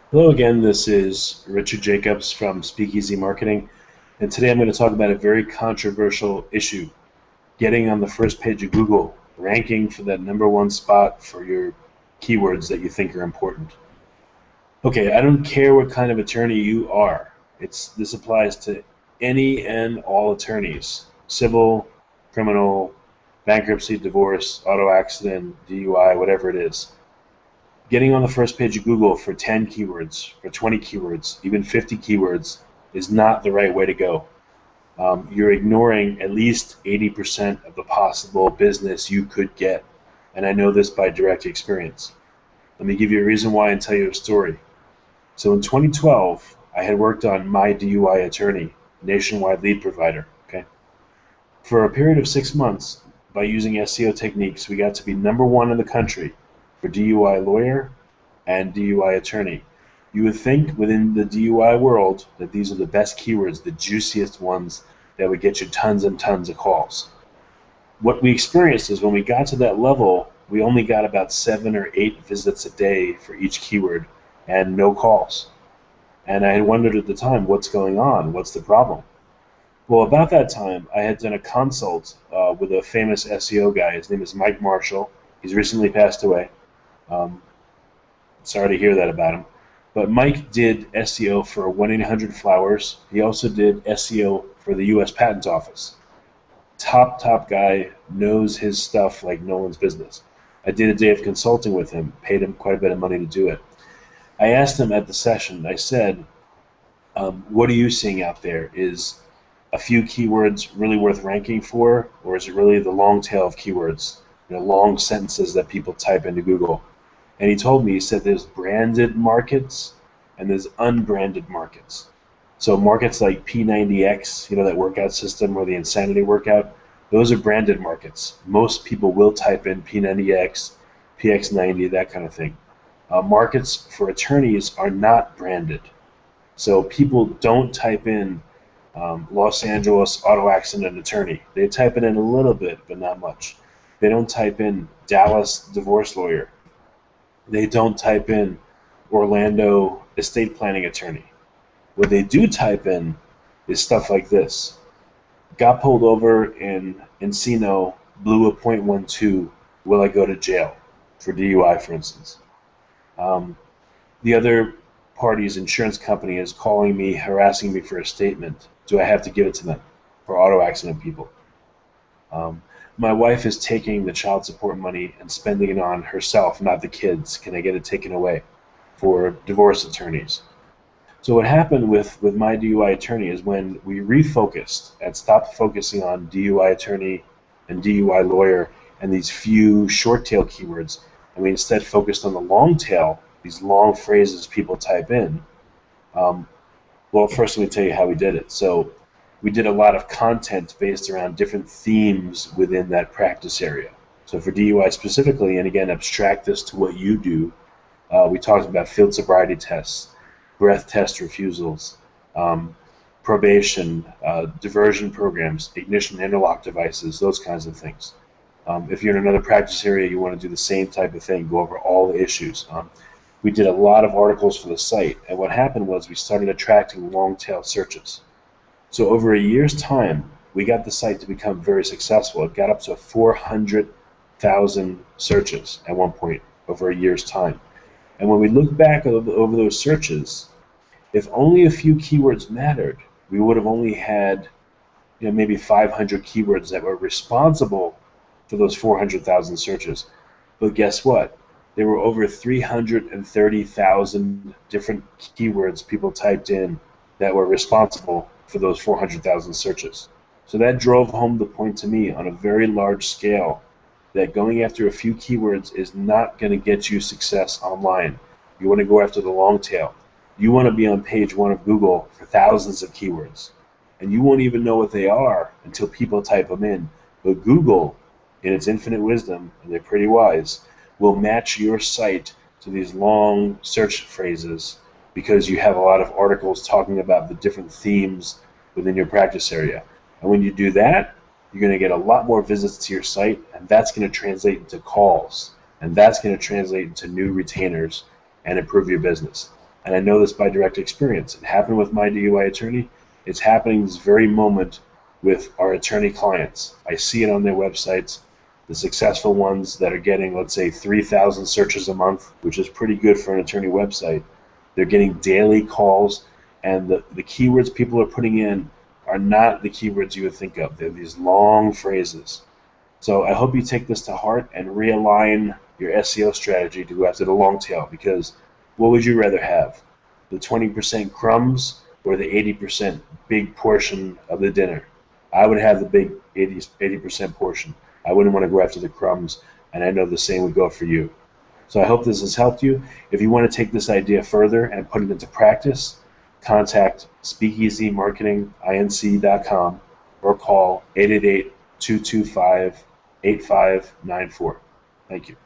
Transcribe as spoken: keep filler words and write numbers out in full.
Hello again, this is Richard Jacobs from Speakeasy Marketing, and today I'm going to talk about a very controversial issue, getting on the first page of Google, ranking for that number one spot for your keywords that you think are important. Okay, I don't care what kind of attorney you are. It's this applies to any and all attorneys, civil, criminal, bankruptcy, divorce, auto accident, D U I, whatever it is. Getting on the first page of Google for ten keywords, for twenty keywords, even fifty keywords is not the right way to go. Um, you're ignoring at least eighty percent of the possible business you could get. And I know this by direct experience. Let me give you a reason why and tell you a story. So in twenty twelve, I had worked on My D U I Attorney, nationwide lead provider. Okay, for a period of six months, by using S E O techniques, we got to be number one in the country for D U I lawyer and D U I attorney. You would think within the D U I world that these are the best keywords, the juiciest ones that would get you tons and tons of calls. What we experienced is when we got to that level, we only got about seven or eight visits a day for each keyword and no calls. And I had wondered at the time, what's going on? What's the problem? Well, about that time, I had done a consult uh, with a famous S E O guy. His name is Mike Marshall. He's recently passed away. Um, sorry to hear that about him. But Mike did S E O for one eight hundred flowers. He also did S E O for the U S Patent Office. Top, top guy, knows his stuff like no one's business. I did a day of consulting with him, paid him quite a bit of money to do it. I asked him at the session, I said, um, what are you seeing out there? Is a few keywords really worth ranking for, or is it really the long tail of keywords, you know, long sentences that people type into Google? And he told me, he said there's branded markets and there's unbranded markets. So markets like P ninety X, you know, that workout system or the Insanity workout, those are branded markets. Most people will type in P ninety X, P X ninety, that kind of thing. Uh, markets for attorneys are not branded. So people don't type in um, Los Angeles auto accident attorney. They type it in a little bit, but not much. They don't type in Dallas divorce lawyer. They don't type in Orlando estate planning attorney. What they do type in is stuff like this. Got pulled over in Encino, blew a point one two, will I go to jail for D U I, for instance? Um, the other party's insurance company is calling me, harassing me for a statement. Do I have to give it to them for auto accident people? Um, my wife is taking the child support money and spending it on herself, not the kids. Can I get it taken away for divorce attorneys? So what happened with, with My D U I Attorney is when we refocused and stopped focusing on D U I attorney and D U I lawyer and these few short tail keywords, and we instead focused on the long tail, these long phrases people type in. Um, well, first let me tell you how we did it. So we did a lot of content based around different themes within that practice area. So for D U I specifically, and again, abstract this to what you do, uh, we talked about field sobriety tests, breath test refusals, um, probation, uh, diversion programs, ignition interlock devices, those kinds of things. Um, if you're in another practice area, you want to do the same type of thing, go over all the issues. Um, we did a lot of articles for the site, and what happened was we started attracting long tail searches. So over a year's time, we got the site to become very successful. It got up to four hundred thousand searches at one point over a year's time. And when we look back over those searches, if only a few keywords mattered, we would have only had, you know, maybe five hundred keywords that were responsible for those four hundred thousand searches. But guess what? There were over three hundred thirty thousand different keywords people typed in that were responsible for those four hundred thousand searches. So that drove home the point to me on a very large scale that going after a few keywords is not going to get you success online. You want to go after the long tail. You want to be on page one of Google for thousands of keywords. And you won't even know what they are until people type them in. But Google, in its infinite wisdom, and they're pretty wise, will match your site to these long search phrases because you have a lot of articles talking about the different themes within your practice area. And when you do that, you're going to get a lot more visits to your site, and that's going to translate into calls, and that's going to translate into new retainers and improve your business. And I know this by direct experience. It happened with my D U I attorney. It's happening this very moment with our attorney clients. I see it on their websites. The successful ones that are getting, let's say, three thousand searches a month, which is pretty good for an attorney website. They're getting daily calls, and the, the keywords people are putting in are not the keywords you would think of. They're these long phrases. So I hope you take this to heart and realign your S E O strategy to go after the long tail, because what would you rather have? The twenty percent crumbs or the eighty percent big portion of the dinner? I would have the big eighty percent portion. I wouldn't want to go after the crumbs, and I know the same would go for you. So I hope this has helped you. If you want to take this idea further and put it into practice, contact speakeasy marketing inc dot com or call eight eight eight, two two five, eight five nine four. Thank you.